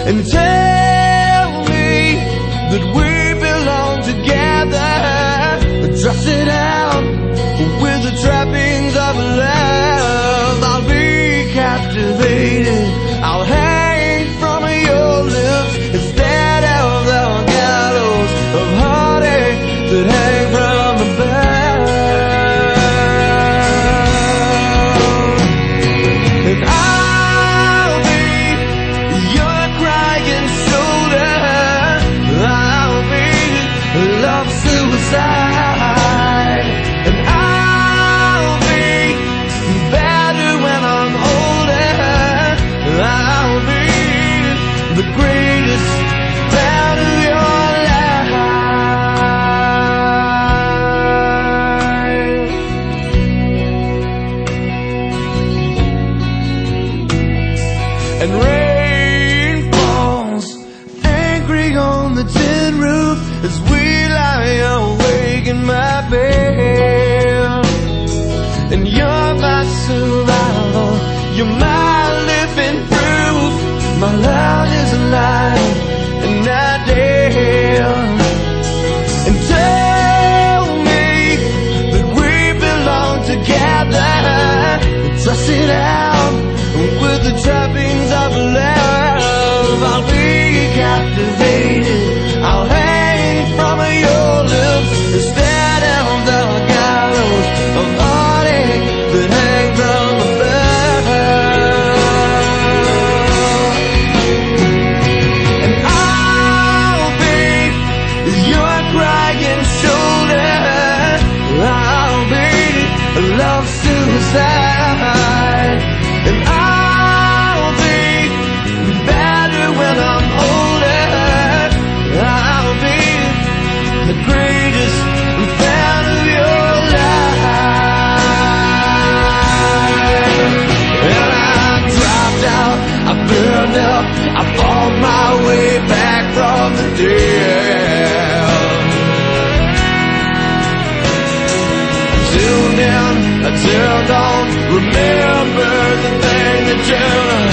and tell me that we belong together. Dress it out with the trappings of love. I'll be captivated, I'll hang from your lips instead of the gallows of heartache that hang from above. And I'll be your crying shoulder, I'll be love suicide. And I'll be better when I'm older, I'll be the greatest fan of your life. And rain falls angry on the tin roof as we lie awake in my bed. And you're my survival, you're my living proof. My love is alive and not dead. And tell me that we belong together. Dress it out with the trappings of love. I'll be captivated, I'll hang from your lips instead of the gallows of heartache that hang from above. And I'll be your crying shoulder, I'll be love suicide. And I'll be better when I'm older, I'll be the greatest fan of your life. And I dropped out, I burned up, I fought my way back from the dead. Till then, I turned on, remember the thing that turned